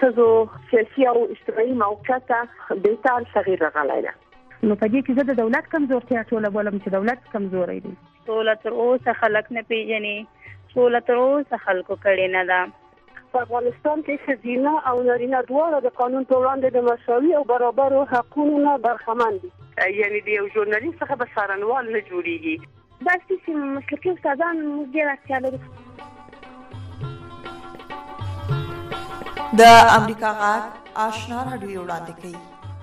ښځو سیاسي او اجتماعي موقعیت بهتر تغییر راغلی دی. نو په دې کې زه د دولت کمزورتیا ټوله بولم چې دولت کمزوری دی. سوله تر اوسه خلک نه پیژني، سوله تر اوسه خلکو کړې نه ده. په افغانستان کې ښځینه او نارینه دواړه د قانون په وړاندې د مساوي او برابرو حقونو نه برخمن دي. یعنی د یو ژورنالیست څخه به څارنوال نه جوړیږي. داسې چې مسلکي استادان موږ ډېر اړتیا لرو. د امریکا غږ آشنا راډیو وړاندې کوي.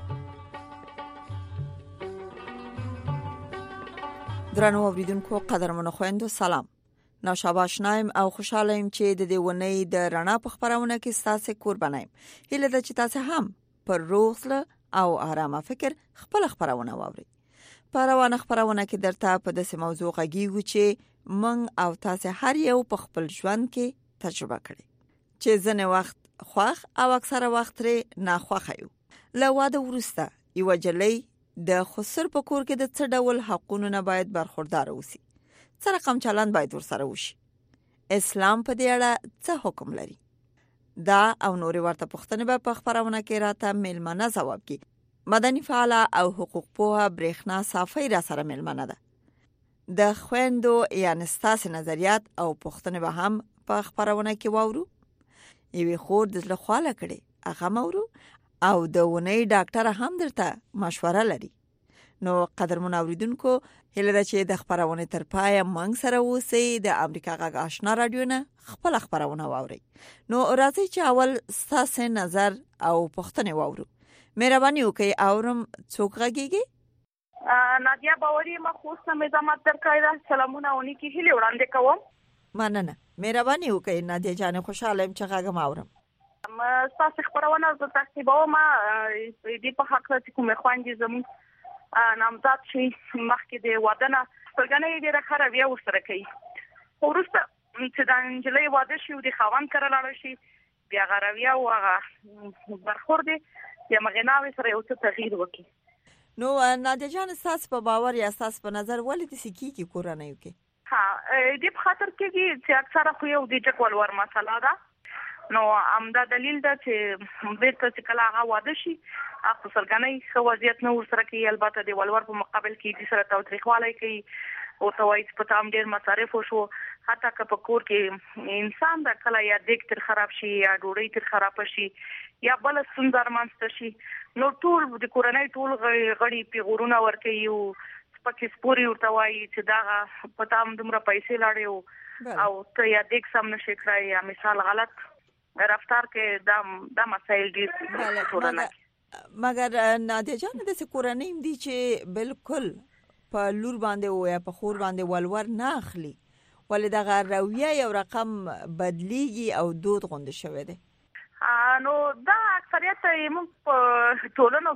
درنو اوریدونکو، قدرمنو خویندو، سلام. نوشابه آشنایم او خوشاله یم چې د دې ونې د رڼا په خبرونه کې ستاسو قربانایم. هیله ده چې تاسو هم پر روغله او آرامه فکر خپل خبرونه واورئ. په روانه خبرونه کې درته په داسې موضوع غږیږو چې من او تاسو هر یو په خپل ژوند کې تجربه کړی، چې ځنې وخت خوښ او اکثره وخت لري ناخوښه یو. له واده وروسته یو جلۍ د خسر په کور کې د څه ډول حقوقو نه باید برخوردار اوسي، څه رقم چلند باید ورسره وشي، اسلام په دې اړه څه حکم لري. دا او نورې ورته پوښتنې به په خبرونه کې راته میلمنه ځواب کړي. مدني فعاله او حقوق پوهه برېښنا صافی را سره میلمنه ده. د خويندو یعنی ستاسو نظریات او پوښتنې به هم په خبرونه کې واورو. یوې خور د زړه خواله کړي هغه مورو او د ونې ډاکټر هم درته مشوره لري. نو قدرمن اوریدونکو، هیله ده چې د خبرونه تر پای موږ سره اوسئ. د امریکا غږ آشنا رادیو نه خپل خبرونه واورئ. نو راځي چې اول ستاسو نظر او پوښتنې واورو. مهرباني وکړئ اورم څوک غږیږي. نادیا باوري ما خوست نظامت درکړه. سلامونه اونې کې هیله وړاندې کوم. مننه. مهرباني وکړئ نادیا جان، خوشاله یم چې غږم اورم. تاسو خبرونه زه تعقیبوم. دې په حق چې کومه خوانجې زموږ نامزاد شي مخکې د واده نه څرګندې ډېره ښه رویه ورسره کوي. وروسته چې د نجلۍ واده شي او د خاوند کره لاړ شي، بیا هغه رویه او هغه برخورد یا مغناوي سره یو څه تغییر وکړي. نو نادیا جان، تاسو په باور یا تاسو په نظر ولې د سکیږي کورنۍ کې؟ دې په خاطر کې چې اکثره خو یو د جګولور مسله ده. نو همدا دلیل ده چې بیرته چې کله هغه واده شي هغه څرګندۍ ښه وضعیت نه ورسره کوي. البته د ولور په مقابل کې د سره تاوتریخوالی کوي او ته وایي چې په تام ډېر مصارف وشو. حتی که په کور کې انسان د کله یا دیګ تر خراب شي یا ډوډۍ تر خراب شي یا بل ستونزه رامنځته شي، نو ټول د کورنۍ ټول غړي پیغورونه ورکوي او پکې سپوري ورته وایي چې دا په تام دومره پیسې لاړې او ته یا دیګ سم نشي کړای یا مثال غلط رفتار کې دا مسایل دي کورنۍ. مګر نادیا جان، د کورنۍ دي چې بالکل په لور باندې او یا په خور باندې ولور نه اخلي، ولې دغه رویه یو رقم بدلیږي او دود غونډه شوی دی. نو دا اکثریت موږ په ټولنو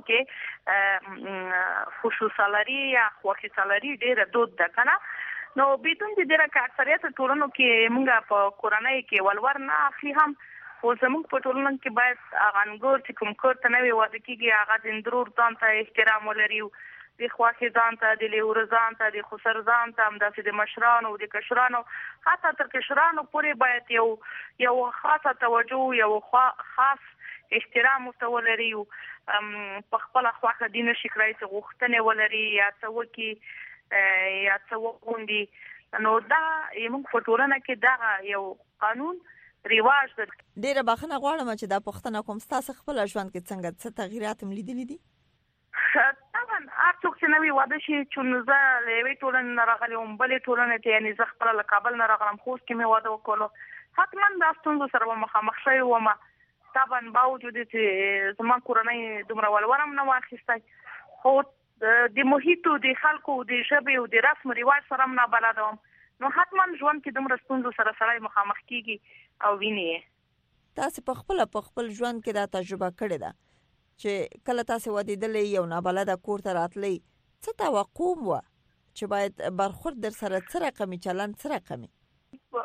کې خصوصا لري یا خوخي سالري ډېر دود ده کنه. نو بیتون دې ډېر اکثریت ټولنو کې موږ په کورنۍ کې ولور نه اخلي هم. او زموږ په ټولنه کې باید اغانګور چې کوم کور ته نوې واده کېږي هغه د اندرور ځان ته احترام ولري، د خواښې ځان ته، د لیور ځان ته، د خسر ځان ته، همداسې د مشرانو او د کشرانو حتی تر کشرانو پورې باید یو خاصه توجه، یو خاص احترام ورته ولري. په خپله خواښه دې نشي کړای چې غوښتنې ولري یا څه وکړي یا څه وغوندي. نو دا زموږ په ټولنه کې دا یو قانون ریواج ده. ډیره بخښنه غواړم چې دا پوښتنه کوم، تاسو خپل ژوند کې څنګه څه تغیرات لیدلې دي؟ طبعا هر څوک چې نوی واده شي، چې زه له یوې ټولنې نه راغلی وم بلې ټولنې ته، یعنې زه خپله له کابل نه راغلم، خوست کې مې واده وکړلو، حتما دا ستونزو سره به مخامخ شوې وم. طبعا باوجود چې زما کورنۍ دومره ولور هم نه واخیستی، خو د محیطو، د خلکو، د ژبې او د رسم رواج سره هم نابلده وم. نو حتما ژوند کې دومره ستونزو سره سړی مخامخ کېږي او ویني یې. تاسو په خپل ژوند کې دا تجربه کړې ده چې کله تاسو ودیدلې یو نابلده کور ته راتلی، څه توقع وه چې باید برخورد در سره څه رقمي چلند، څه رقمي؟ هر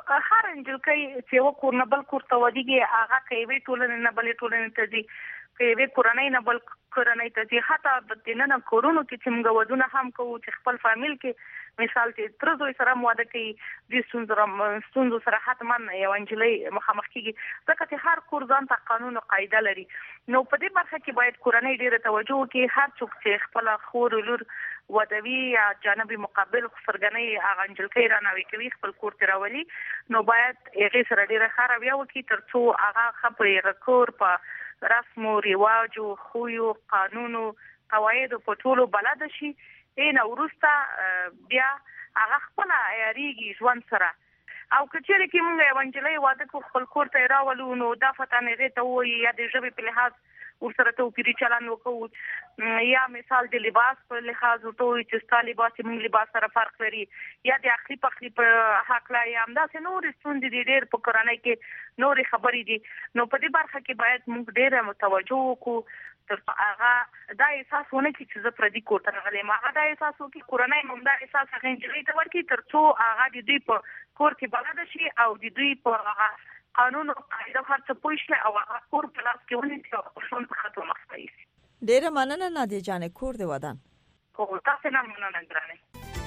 هر انجلکۍ چې و کور نه بل کور ته ودیږي هغه کوي ټولنې نه بلې ټولنې ته ځي کوي کورنۍ نه بل کورنۍ ته ځي حتی د نن کورونو کې چې موږ ودونه هم کوو چې خپل فامیل کې مثال چې تر دوی سره مواده کوي د ستونزو سره حتما یو انجلۍ مخامخ کیږي ځکه چې هر کور ځان ته قانون او قاعده لري نو په دې برخه کې باید کورنۍ ډیره توجه وکړي هر څوک چې خپل خور لور ودوي یا جانبي مقابل سرګنۍ هغه انجلکۍ رانوي کوي خپل کور ته راولي نو باید هغه سره ډیره ښه رویه وکړي ترڅو هغه خپل کور په رسم او رواجو خویو قانونو قواعد په ټولو بلد شي نه ورسته بیا هغه خپل عیاریږي ژوند سره او کچېره کې موږ یو انجلۍ واده کو خپل کور ته راولو نو دا فتانه ته وي یا د ژبې په لحاظ ورسره توپیري چلند وکړو یا مثال د لباس په لحاظ ورته چې ستاسو لباس موږ لباس سره فرق لري یا د اخلي پخلي په حق لا یا همداسې نور ستوندې ډېر په کورنۍ کې نور خبرې دي نو په دې برخه کې باید موږ ډېر متوجه وکړو تر هغه دا احساس ونه کی چې زه پردي کور ته راغلم هغه دا احساس وکړي کورنۍ موږ دا احساس هغه انجلۍ ته ورکړي ترڅو هغه د دوی په کور کې بلد شي او د دوی په قانون او قاعده هر څه پوښتنه او هغه کور په لاس کې ونیسي او ژوند په خطر مخ ته یوسي. ډېره مننه نادیه جان کور دې ودان. خو تاسو نه مننه ګرانه.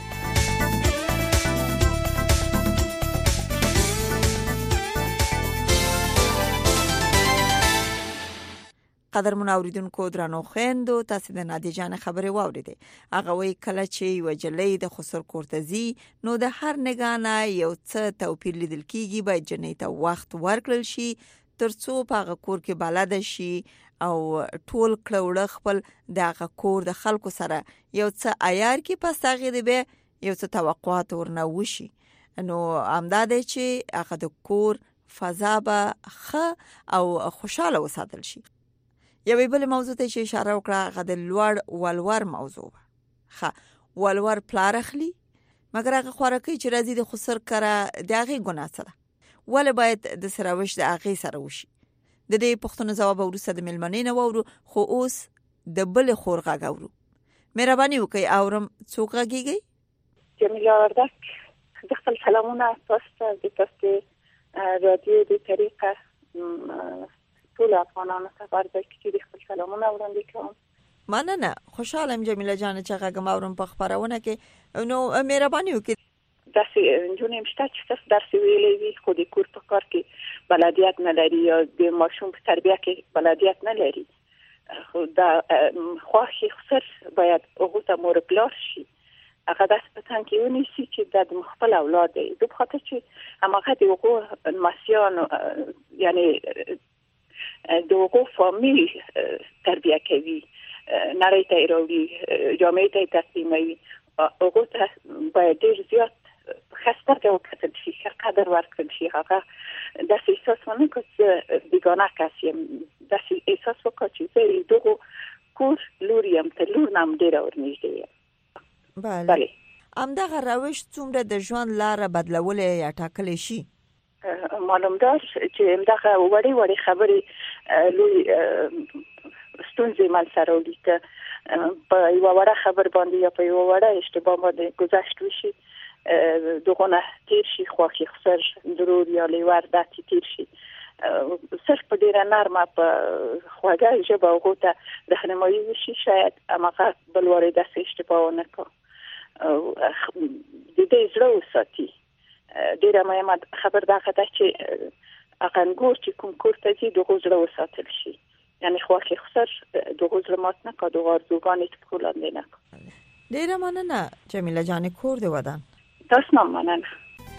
قدر منوریدونکو درنو خويندو تاسو د نادیه جان خبره واوریدې هغه وی کله چې وجلې د خسر کورتزي نو د هر نگانه یو څه توپیر لیدل کیږي باید جنې ته وخت ورکړل شي ترڅو په هغه کور کې بلد شي او ټول کړوړه خپل د کور د خلکو سره یو څه عیار کې پس هغه دی به یو څه توقعات ورنه وشي نو امداد چې هغه د کور فضا به ښه او خوشاله وساتل شي. یوې بل موضوع ته چې اشاره وکړه هغه د لوړ ولور موضوع ښه ولور پلار اخلي مګر هغه خوراکي چې راځي د خسر کړه د هغه ګناه سره ول باید د سروش د هغه سره وشي د دې پښتنو جواب ورسره د ملمنې نه وورو خو اوس د بل خورغه غورو مهرباني وکي اورم څوک غږیږي جمیله وردک د خپل سلامونه تاسو د رادیو د طریقه ټول افغانانو ته ورته چې خپل سلامونه وړاندې کوم. مننه خوشاله جمیله جان چې هغه ماورم په خبرونه کې نو مهرباني وکړئ داسې جونې مشته چې تاسو درس ویلې وي خو د کور په کار کې بلدیت نه لري یا د ماشوم په تربیه کې بلدیت نه لري خو دا خواخي خسر باید هغه ته مور پلار شي هغه داس په تان کې ونیسي چې د خپل اولاد دی د خاطر چې هغه د هغه مسیان یعنی دغه فامیل تربیه کوي نړۍ ته راوړي جامعې ته تسلیموي هغه ته باید ډېر زیات خسته ته وکړل شي قدر ورکړل شي هغه د احساس ونه کوي بیگانه کس یم د احساس وکړي چې دغه کور لوریم ته لور نام ډېر ورنږدې یم. بله همدغه روش څومره د ژوند لاره بدلولې یا ټاکلې شي معلوم دار چې دغه وړي خبرې لوی ستونزې مل سره ولیکه په یو وړه خبر باندې یا په یو وړه اشتباه باندې گذشت وشي دغه تیر شي خواخي خسر ضرور یا لیور داتې تیر شي صرف په ډیره نرمه په خواږه ژبه هغه ته راهنمایي وشي شاید هغه بل وړي داسې اشتباه ونه کوي د دې زړه وساتي ډیره مهمه خبر دا ده چې اقنګور چې کوم کور ته ځي دغه زړه وساتل شي یعنی خواخي خسر دغه زړه مات نه کا دغه ارزوګان ته کولاندې نه کا. ډیره مننه جمیله جان کور دی ودان. تاسو نه مننه.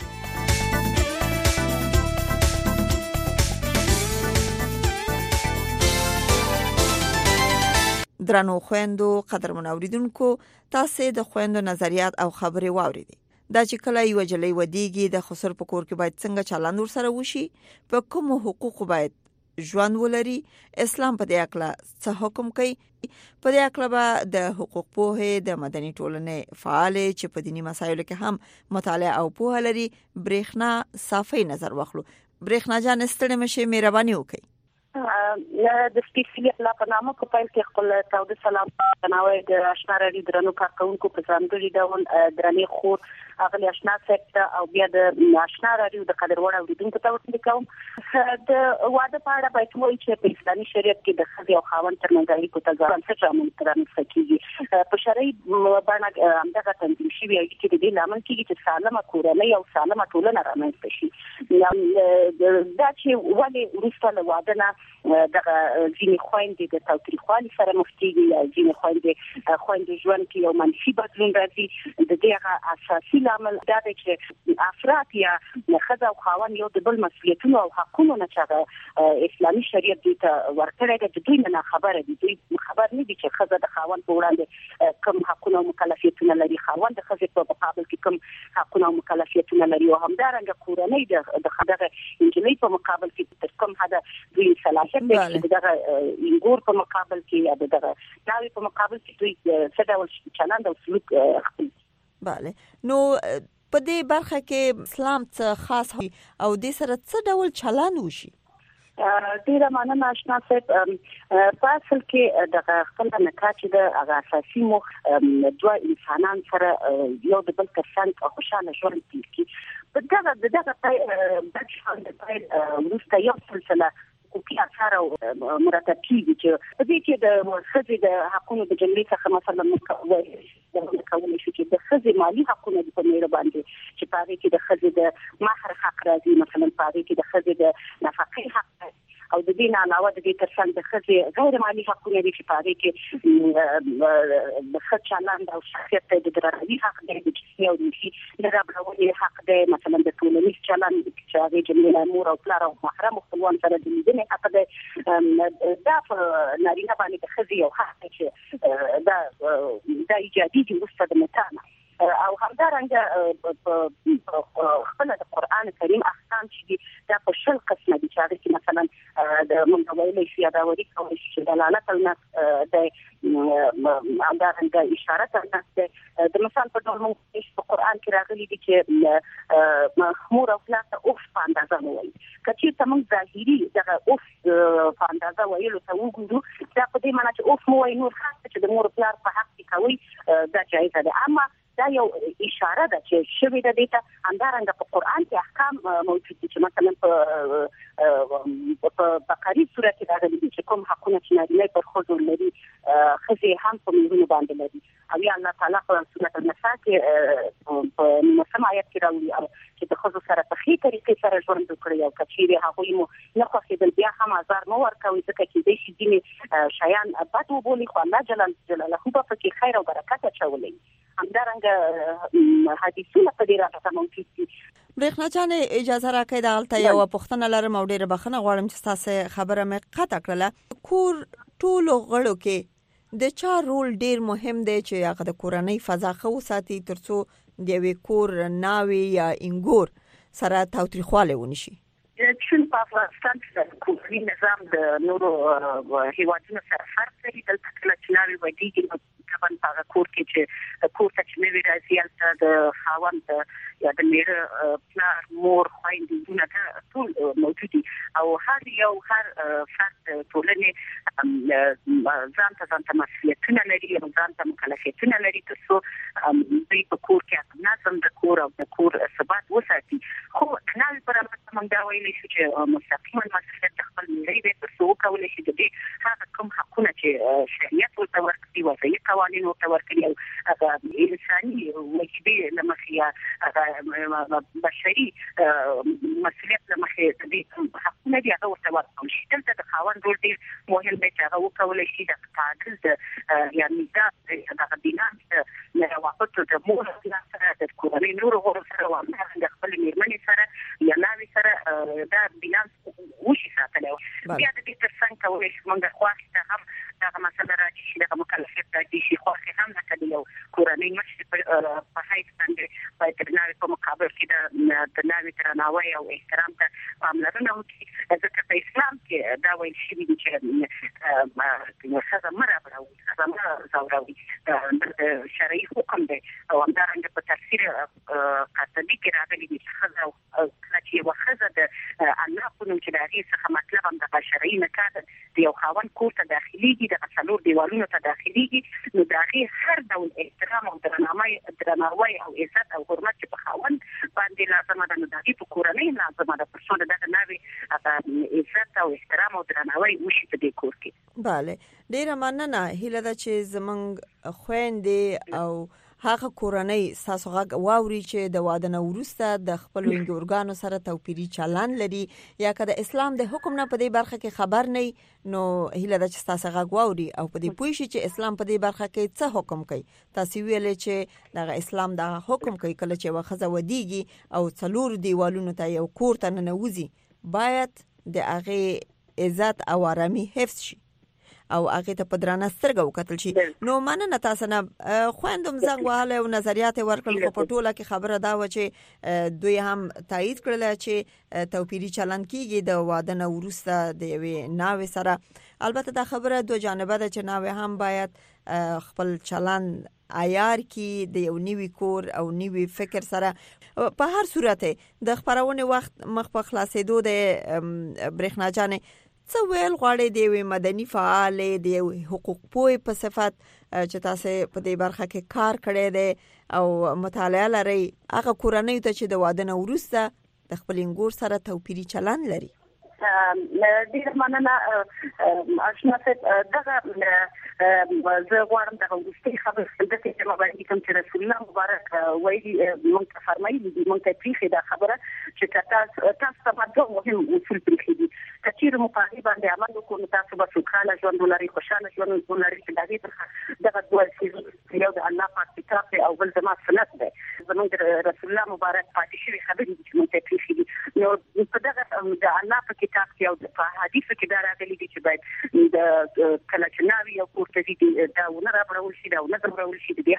درنو خويندو قدر منوریدونکو تاسو د خويندو نظریات او خبرې واوریدي دا چې کله یو جلې ودیږي د خسر په کور کې باید څنګه چلند ورسره وشي په کوم حقوق باید ژوند ولري اسلام په دې اړه څه حکم کوي په دې اړه به د حقوق په د مدني ټولنې فعال چې په دینی مسایلو کې هم مطالعه او په لري برېښنا صافي نظر واخلو. برېښنا جان ستړي مشه مهرباني وکړئ. د سپیشلی علاقنامه په پایل کې خپل تاوده سلام نوې د آشنا راډیو درنو کارکونکو په ځانګړي ډول درنې خور هغه آشنا سکته او بیا د آشنا راډیو د قدر وړ اوریدونکو ته وړاندې کوم د واده په اړه باید وایي چې په اسلامي شریعت کې د ښځې او خاوند ترمنځ اړیکو ته ځانګړی رامنځته کیږي په شرعي باندې همدغه تنظیم شوی اړیکې د دې لامل کیږي چې سالمه کورنۍ او سالمه ټولنه رامنځته شي دا چې ولې وروسته له واده نه دغه ځینې خویندې د تاوتریخوالي سره مخ کیږي یا ځینې خویندې ژوند کې یو منفي بدلون راځي د دې هغه اساسي لامل دا دی چې افراد یا ښځه او خاوند یو د بل مسؤلیتونو او حقونو نه چې اسلامي شریعت دوی ته ورکړی دی دوی نه خبره دي دوی خبر نه دي چې ښځه د خاوند په وړاندې کوم حقونه او مکلفیتونه لري خاوند د ښځې په مقابل کې کوم حقونه او مکلفیتونه لري او همدارنګه کورنۍ د دغه انجلۍ په مقابل کې تر کوم حد دوی صلاحیت لري دغه انګور په مقابل کې یا دغه ناوی په مقابل کې دوی څه ډول چلند او سلوک خپل. بله نو په دې برخه کې اسلام څه خاص او د سره څه ډول چلند وشي؟ ډیره مننه آشنا صاحب په اصل کې د خپل نکاح چې د هغه اساسي مخ دوه انسانان سره یو د بل ترڅنګ خوشاله ژوند کوي دغه وروسته یو سلسله حقوقي اثار او مرتب کیږي چې په دې کې د ښځې د حقوقو د جملې څخه مثلا مکوونه شي چې د ښځې مالی حقوقو په میره باندې چې په هغه کې د ښځې د مہر حق راځي مثلا په هغه کې د ښځې د نفقې حق او د دې نه علاوه د دې ترڅنګ د ښځې غیر مالی حقوقو دي چې په هغه کې د ښځې چلند او شخصیت د درناوي حق دی د جنسي او نفسي د رابطې حق دی مثلا د ټولنیز چلند چې هغه جمله مور او پلار او محرم خپلوان سره د لیدنې حق دی دا نارینه باندې د ښځې یو حق دی چې دا ایجادي دي وسته د متانه او همدارنګه خپل د قران کریم احکام چې دا په شل قسمه دي چې هغه کې مثلا د منځوي شي دا وري کوي چې دلالت او د همدارنګه اشاره ترنه د مثال په ډول موږ په قران کې راغلي دي چې مور او پلار ته اوف په اندازه وایي کچې تمام ظاهري دغه اوف په اندازه وایلو ته وګورو دا په دې معنی چې اوف مو وایي نور خاص چې د مور پلار په حق کې کوي دا جایز ده اما دا یو اشاره ده چې شوی د دې ته همدارنګه په قران کې احکام موجود دي چې مثلا په بقره سورته کې راغلي دي چې کوم حقونه چې نارینه پر ښځو لري ښځې هم په میرمنو باندې لري او یا الله تعالی په سورته النساء کې په 9 آیت کې راوړي چې د ښځو سره په خې طریقې سره ژوند وکړي او کچېره هغه مو نه خوښیدل بیا هم آزار مو ورکوي ځکه چې د شي دیني شیان بد وبولي خو الله جل جلاله په کې خیر او برکت اچولي همدارنګه حدیثونه په دې راځي موجود دي. برېښنا جان اجازه راکړئ د غلطه یو پوښتنه لرم او ډیره بخښنه غواړم چې تاسو خبره مې قطع کړله کور ټولو غړو کې د چا رول ډیر مهم دی چې هغه د کورنۍ فضا خو ساتي ترڅو د یوې کور ناوی یا انګور سره تاوتریخواله ونشي. چې په افغانستان کې د کورنۍ نظام د نورو هیوادونو سره فرق لري دلته چې ناوی ودیږي طبعا په کور کې چې کور ته چې نوی راځي البته د خاوند یا د میړه پلار مور خویندې نه ټول موجود دي او هر فرد ټولنې ځان ته مسؤلیتونه لري او ځان ته مکلفیتونه لري ترڅو دوی په کور کې نظم د کور او د کور ثبات وساتي خو ناوی پر موږ دا ویلی شو چې مستقیما مسؤلیت خپل میړه دی ترڅو وکولای شي د دې هغه کوم حقونه چې شریعت ورته ورکړي وضعي قوانین ورته ورکړي او هغه انساني واجبې لمخې بشري مسؤلیت لمخې د دې حقونه دي هغه ورته ورکړي شي دلته د خاوند رول ډېر مهم دی چې هغه وکولای شي د تعادل د یعنې د دینانس روابطو د مور سره د کورنۍ نورو غړو سره او د خپل میرمنې سره یا ناوی سره دا دینانس وشي ساتلی بیا د دې ترڅنګ کولی شي موږ خواښې ته هم دغه مسله راځي چې دغه مکلفیت راځي چې خواښې هم لکه د یو کورنۍ مشر په حیث باندې باید د ناوی په مقابل کې د ناوی درناوی او احترام ته پاملرنه وکړي ځکه په اسلام کې دا ویل شوي دي چې ښځه مه رابړوي ښځه مه ځوروي د شرعي حکم دی او همدارنګه په تفسیر قرطبي کې راغلي دي چې ښځه کله چې یوه ښځه د الله په نوم چې د هغې څخه مطلب هم دغه شرعي نکاح ده د یو خاوند کور ته داخليږي د څلور دیوالونو ته داخليږي نو داغه هر ډول احترام او درناوی او عزت او حرمت چې په خاوند باندې لازم ده نو دغه په کورنۍ لازم ده پر څو دغه نوي عزت او احترام او درناوی وشي په دې کور کې. bale ډیره مننه هیله ده چې زمنګ خويندې او هغه کورنۍ تاسو غږ واوري چې د واده نه وروسته د خپل وینګورګانو سره توپیری چلن لري یا که د اسلام د حکم نه په دې برخه کې خبر نه نو هیله ده چې تاسو غږ واوري او په دې پوه شي چې اسلام په دې برخه کې څه حکم کوي. تاسو ویلې چې د اسلام د حکم کوي کله چې وخزه ودیږي او څلور دیوالونو ته یو کور ته ننوځي باید د هغه عزت او آرامي حفظ شي او هغه ته په درانه سترګه وکتل شي. نو مننه تاسو نه خويندم زنګ وهاله او نظریات ورکړل خو په ټوله کې خبره دا و چې دوی هم تایید کړل چې توپیری چلن کیږي د واده نه وروسته د یوې ناوې سره. البته دا خبره دوه جانبه ده چې ناوې هم باید خپل چلن عیار کی د یو نیوی کور او نیوی فکر سره. په هر صورت د خبرونه وخت مخ په خلاصېدو د برېښنا جانې څه ویل غواړي د مدني فعال د حقوق پوهې په صفت چې تاسو په دې برخه کې کار کړی دی او مطالعه لري هغه کورنۍ ته چې د واده نه وروسته د خپل انګور سره توپیری چلن لري. ډیر مننه آشنا صاحب دغه زه غواړم دغه وروستي خبر د چې مبارک کوم چې رسول الله مبارک وایي مونږ ته فرمایي دي مونږ ته پیخي دا خبره چې تاسو په دوه مهم اصول پیخي دي کچیر مقابله باندې عمل وکړو تاسو به سوکاله ژوند ولرئ خوشاله ژوند ولرئ چې دغه دوه چې یو د الله پاک کتاب او بل زما سنت ده زموږ رسول الله مبارک پاتې شوی خبرې چې مونږ ته پیخي دي نو په دغه د الله په کتاب کې او په حدیث کې دا راغلي دي چې باید د کله چې ناوی او پورته دي دا ونه راوړل شي دا ونه راوړل شي د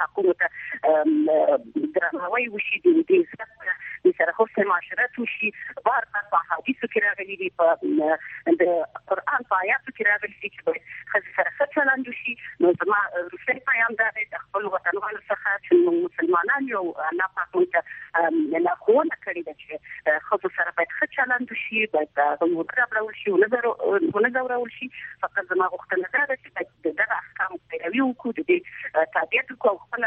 حکومت درناوی وشي د دې سره حسن معاشرت وشي بار په حدیث کې راغلي دي په د قرآن په آیاتو کې راغلي دي چې باید سره څه چلند وشي. نو زما روسي پیغام دا د خپل وطنوالو څخه چې مسلمانان یو الله پاک مونږ نه خوونه کړی ده چې خو سره باید څه چلند وشي باید راوړل شي ونه راوړل شي. فقط زما غوښتنه ده چې دغه احکام پیروي وکړو د دې تابعیت کو خپل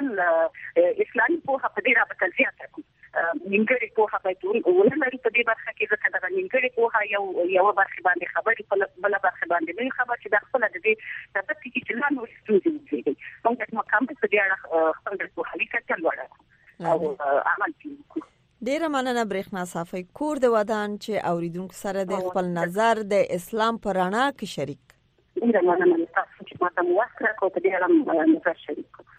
اسلامي پوهه په دې رابطه زیاته کړو. نیمګړی پوهه باید ونه لري په دې برخه کې ځکه دغه نیمګړی پوهه یو برخه باندې خبرې په بل برخه باندې نه خبر چې د خپل د دې ثبت کې چې لاندې ستونزې دي موږ د مکمل په دې اړه خپل پوهه لیکل وړه او عمل کوو. ډیره مننه برېښنا صافي کور د ودان چې اوریدونکو سره د خپل نظر د اسلام پر رڼا کې شریک. ډیره مننه تاسو چې ماته موافقه کوئ په دې اړه نظر شریک کوئ.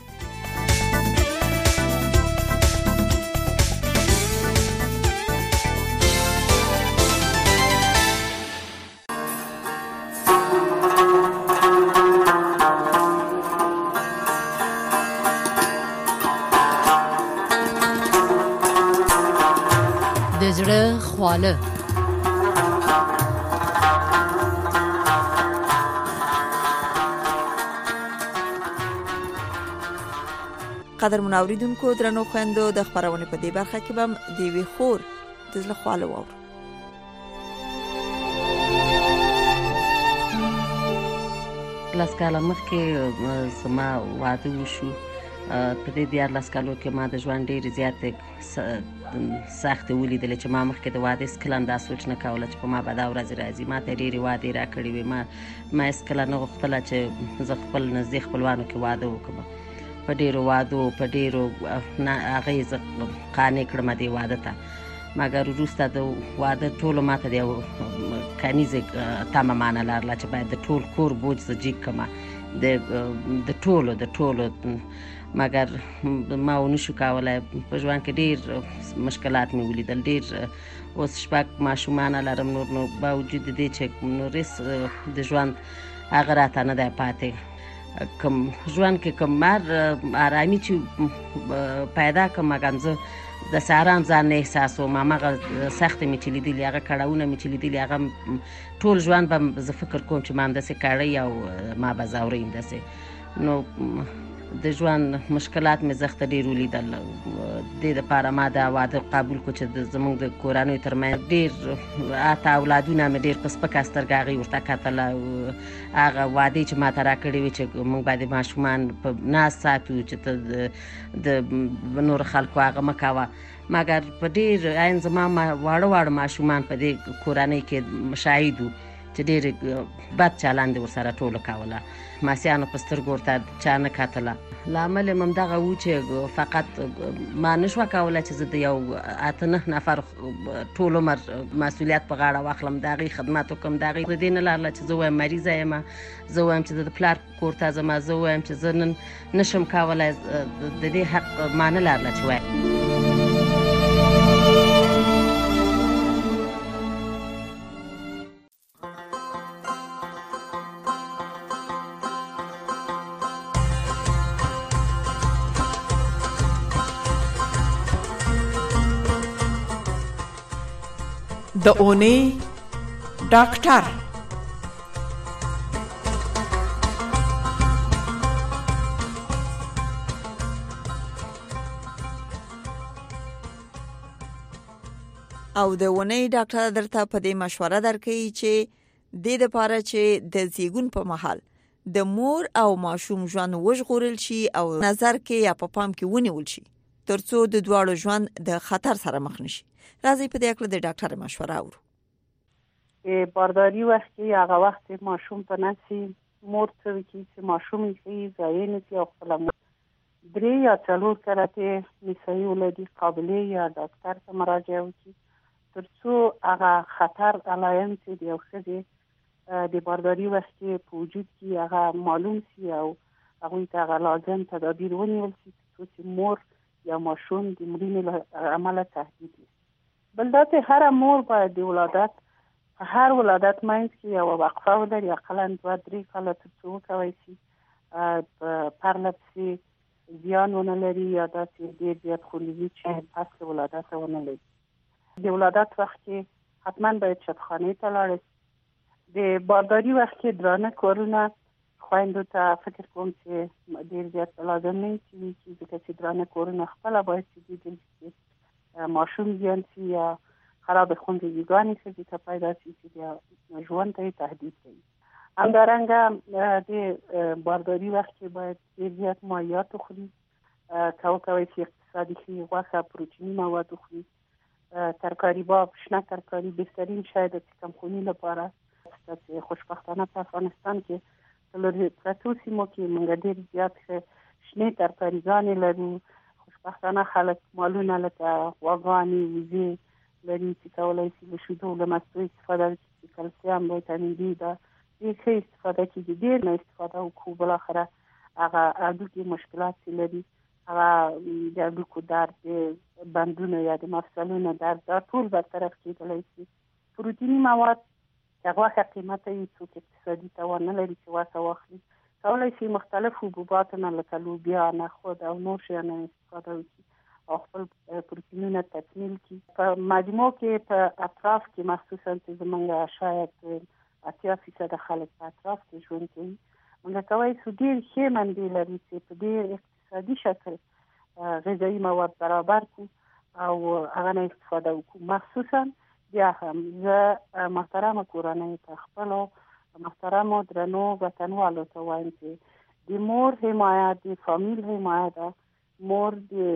د زړه خواله قدر منوریدونکو درنو خويندو د خبرونه په دې برخه کې بم دی وی خور د زړه خواله وور. لاس کاله مخکې سما واده وشو په دې 14 کالو کې ما د ژوند ډېر زیات سخت ولیدل چې ما مخکې د واده سکلان دا سوچ نه کوله چې په ما به دا ورځ راځي. ما ته ډېرې وعدې راکړې وې. ما هېڅکله نه غوښتله چې زه خپل نږدې خپلوانو کې واده وکړم. په ډېرو وادو په ډېرو هغې زه قانع کړم دې واده ته مګر وروسته د واده ټولو ما ته د یو کنیزې تمه مانه لرله چې باید د ټول کور بوج زه جیګ کړم د ټولو مګر ما ونشو کولی. په ژوند کې ډېر مشکلات مې ولیدل. ډېر اوس 6 ماشومانه لرم نو باوجود د دې چې نورس د ژوند هغه راته نه دی پاتې. کوم ژوند کې کوم آرامي چې پیدا کړم مګر زه د سارام ځان نه احساسوم. هماغه سختې مې چې لیدلي هغه کړاوونه مې چې لیدلي هغه ټول ژوند به زه فکر کوم چې ما همداسې کړی او ما به ځورۍ همداسې. نو د ژوند مشکلات مې زخته ډېر ولیدل. دې دپاره ما دا واده قبول کړو چې زموږ د کورنیو ترمنځ ډېر حتی اولادونه مې ډېر په سپکه سترګه هغې ورته کتله. هغه وعدې چې ما ته راکړې وې چې موږ باید د ماشومان په ناز ساتو چې ته د نورو خلکو هغه مه کوه، مګر په ډېر عین زما واړه ماشومان په دې کورنۍ کې شاهد وو چې ډېر بد چلند یې ورسره ټولو کوله. ماسیانو په سترګو ورته چا نه کتله. لامل یې همدغه و چې فقط ما نشوه کولی چې زه د یو 8-9 نفر ټول عمر مسؤلیت په غاړه واخلم، د هغې خدمت وکړم. د هغې د دې نه لرله چې زه وایم مریضه یم، زه وایم چې زه د پلار کور ته ځم، زه وایم چې زه نن نشم کولی. د دې حق ما نه لرله چې وایم. د اونۍ ډاکټر. او د اونۍ ډاکټر درته په دې مشوره درکوي چې د لپاره چې د زیږون په مهال د مور او ماشوم ژوند وژغورل شي او نظر کې یا په پام کې ونیول شي ترڅو د دواړو ژوند د خطر سره مخ نشي. راځي په دې اړه د ډاکټر مشوره اورو. بارداری وقتی هغه وخت ماشوم په نسی مور څه وکړي چې ماشوم یې ځای نه شي او خپل 3 یا 4 کراته نسایي ولادي قابلیت یا ډاکټر ته مراجعه وکړي ترڅو هغه خطر علائم چې د یو ښځې د بارداری وقتی په وجود کې هغه معلوم شي او هغه ته لازم تدابیر ونیول شي چې مور یا ماشوم د مړینې عمله تهدید شي. بل دا چې هر مور باید د ولادت هر ولادت منځ کې یو وقفه ولري، اقلا 2-3 کاله ترڅو وکولی شي پرله پسې زیان ونه لري یا داسې ډېر زیات خونریزي چې پس د ولادت ونه لري. د ولادت وخت کې حتما باید شفاخانې ته لاړ شي. د بارداري وخت کې درانه کارونه خویندو ته فکر کوم چې ډېر زیات لازم نه وي ځکه چې درانه کارونه خپله باید چې دي ماشوم زیان شي یا خراب خونریزیګانې ښځې ته پیدا شي چې ژوند ته یې تهدید کوي. همدارنګه د بارداري وخت کې باید ډېر زیات مایعات وخوري، که وکولی شي اقتصادي شي، غوښه، پروتیني مواد وخوري، ترکاري باب، شنه ترکاري بهترین شی د کمخوني لپاره. چې خوشبختانه په افغانستان کې څلور پرتو سیمو کې موږ ډېر زیات شنې ترکاریګانې لرو. خوشبختانه خلک مالونه لکه غواګانې، وزې لري چې کولی شي له شیدو له مستو استفاده وکړي، کلسیم، ویټامین ډي دا ډېر ښه استفاده کېږي. ډېر نه استفاده وکړو، بالاخره هغه هډوکي مشکلات چې لري، هغه د هډوکو درد، د بندونو یا د مفصلونو درد، دا ټول برطرف کېدلی شي. پروتیني مواد د غوښې قیمته یې څوک اقتصادي توان نه لري چې غوښه واخلي، کولی شي مختلف حبوباتو نه لکه لوبیا، نخود او نور شیانو استفاده وکړي او خپل پروتینونه تکمیل کړي. په مجموع کې په اطراف کې مخصوصا چې زموږ شاید 80% خلک په اطراف کې ژوند کوي، موږ کولی شو ډېر ښې منابع لرو چې په ډېر اقتصادي شکل غذایي مواد برابر کړو او هغه نه استفاده وکړو. مخصوصا بیا هم زه محترمه کورنۍ ته خپلو محترمو درنو وطنوالو ته وایم چې د مور حمایت، د فامیل حمایت، مور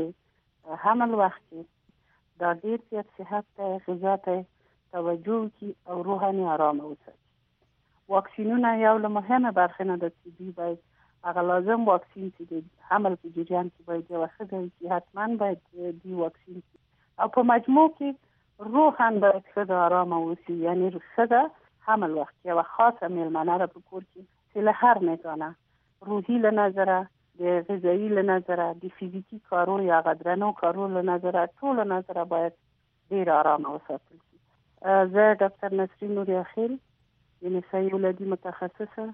د حمل وخت کې دا ډېر زیات صحت ته، غذا ته توجه وکړي او روحاني آرامه وساتي. واکسینونه یو له مهمه برخې نه ده چې دوی باید هغه لازم واکسین چې د حمل په جریان کې باید یوه ښځه وي چې حتما باید دوی واکسین شي او په مجموع کې روحاً باید ښځه آرامه وسي. یعنې ښځه حمل وقت یوه خاصه میلمنه را په کور کې چې له هر میزانه روحي له نظره، د غذایي له نظره، د فیزیکي کارو یا غدرنو کارو له نظره، ټولو نظره باید ډېر آرامه وساتل شي. زه ډاکټر نسرین نوري اخیل د نسایي ولادي متخصصه.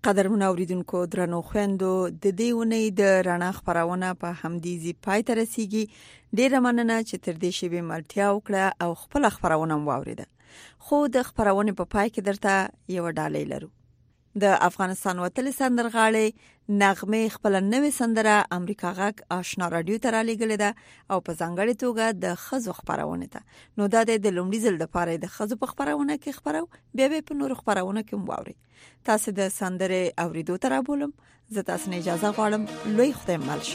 قدرمن اوریدونکو درنو خويندو د دې ونې د رڼا خبرونه په همدیزي پای ته رسیږي. ډیره مننه چې تر دې شی به ملتیا وکړه او خپل خبرونه واوریده. خو د خبرونه په پای کې درته یو ډالۍ لرو. د افغانستان وتلې سندرغاړي نغمه خپل نوې سندره امریکا غاک آشنا رادیو ته را لېږلې ده او په ځانګړې توګه د خزو خبرونه ته. نو دا د لومړي ځل د پاره د خزو په خبرونه کې خبرو بیا په نور خبرونه کې مواوري. تاسو د سندره اوریدو ته را بولم. زه تاسو نه اجازه غواړم. لوی خدای مالش.